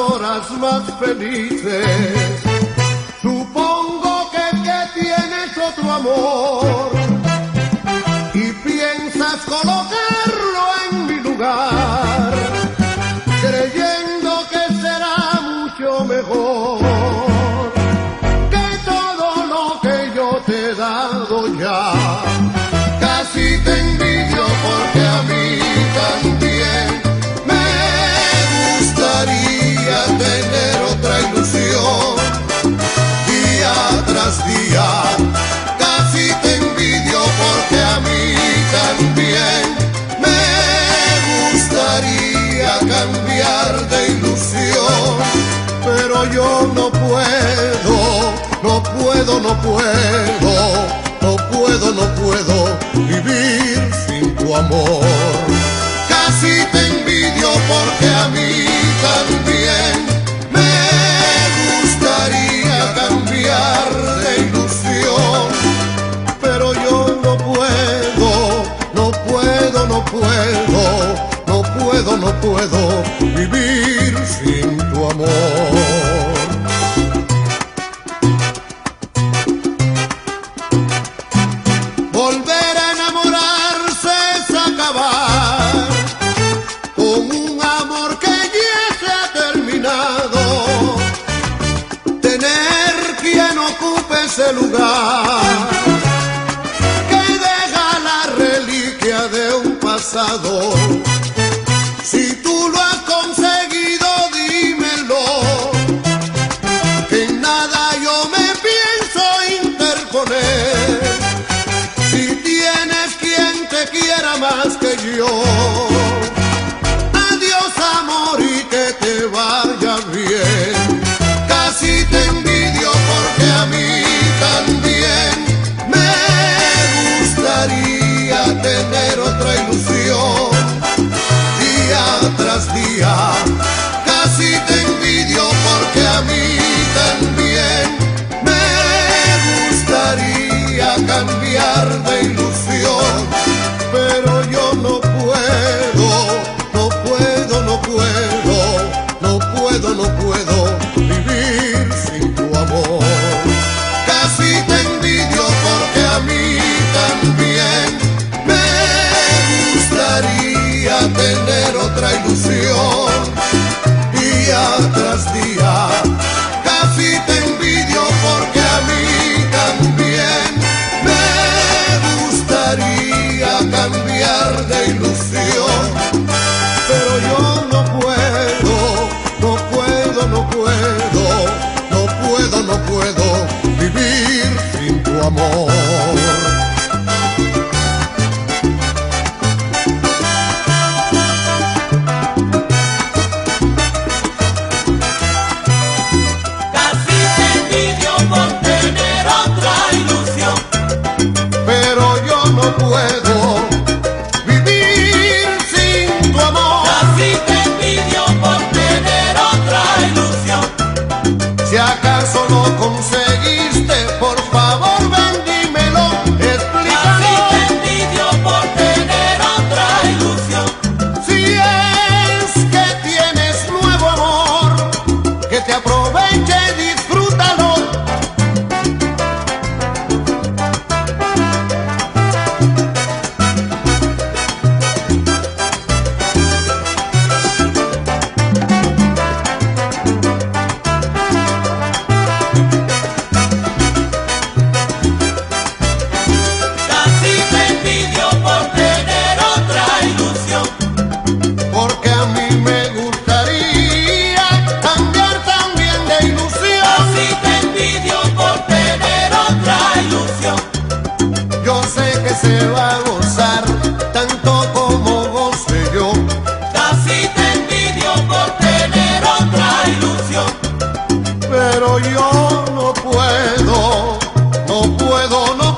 horas más felices. Supongo que tienes otro amor y piensas colocarlo en mi lugar, creyendo que será mucho mejor que todo lo que yo te he dado ya. Casi te envidio porque a mí también me gustaría tener otra ilusión día tras día. Casi te envidio porque a mí también me gustaría cambiar de ilusión, pero yo no puedo, no puedo vivir sin tu amor. Casi te envidio porque a mí también me gustaría cambiar de ilusión, pero yo no puedo vivir sin tu amor. Volver a enamorarse es acabar con un amor que ya se ha terminado. Tener quien ocupe ese lugar que deja la reliquia de un pasado. Si tú lo has conseguido, dímelo, que en nada yo me pienso interponer. Si tienes quien te quiera más que yo, adiós amor y que te vaya bien. Casi te envidio porque a mí también me gustaría tener otra ilusión día tras día. Casi te envidio porque a mí también me gustaría cambiar de ilusión, pero yo no puedo vivir sin tu amor. Casi te envidio porque a mí también me gustaría tener otra ilusión día tras día. Casi te envidio porque a mí también me gustaría cambiar de ilusión, pero yo no puedo vivir sin tu amor. Puedo vivir sin tu amor. Casi te envidio por tener otra ilusión. Si acaso lo conseguiste, por favor ven, dímelo, explícalo. Casi te envidio por tener otra ilusión. Si es que tienes nuevo amor, que te aproveche y disfrútalo. Porque a mí me gustaría cambiar también de ilusión. Casi te envidio por tener otra ilusión. Yo sé que se va a gozar tanto como goce yo. Casi te envidio por tener otra ilusión. Pero yo no puedo